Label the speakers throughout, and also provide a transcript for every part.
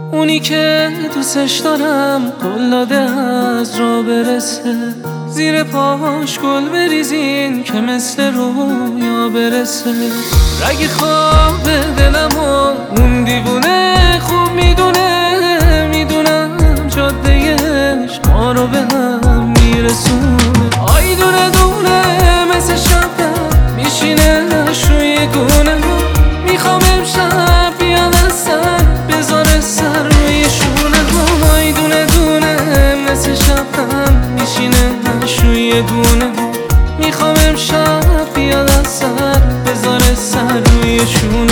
Speaker 1: اونی که دوستش دارم قول داده از راه برسه، زیر پاش گل بریزین که مثل رویا برسه. رگ خواب دلمو اون دیوونه خوب میدونه، میدونم جادهش ما رو به هم میرسونه. آی دونه دونه مثل شبنم میشینه روی گونه، میخوام امشب بیاد از سر بذاره سر روی شونه. آی دونه دونه مثل شبنم میشینه روی گونه، میخوام امشب بیاد از سر بذاره سر روی شونه.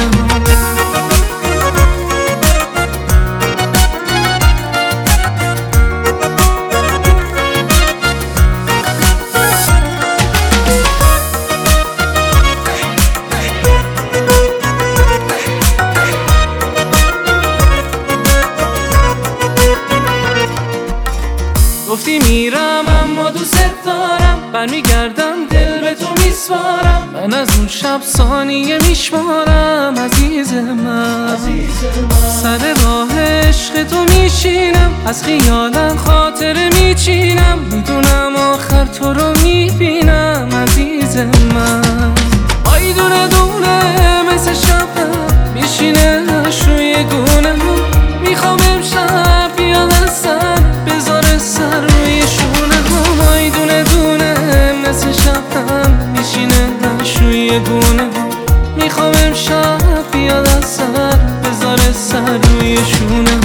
Speaker 1: گفتی میرم اما دوست دارم، برمیگردم دل به تو میسپارم. من از اون شب ثانیه میشمارم عزیز من. سر راه عشق تو میشینم، از خیالم خاطره میچینم، میدونم آخر تو رو میبینم عزیز من. آی دونه دونه مثل شبنم میشینه روی گونه، میخوام امشب بیاد از سر بذاره سر روی شونه. آی دونه دونه مثل شبنم میشینه روی گونه، میخوام امشب بیاد از سر بذاره سر روی شونه.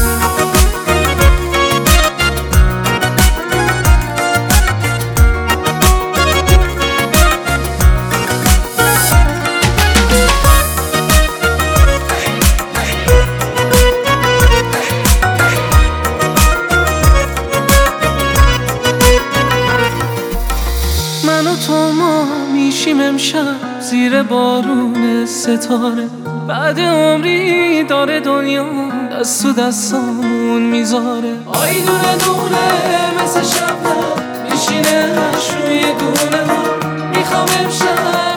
Speaker 1: من و تو ما میشیم امشب زیر بارون ستاره، بعد عمری داره دنیا دست تو دستامون میذاره. آی دونه دونه مثل شبنم میشینه روی گونه، میخوام امشب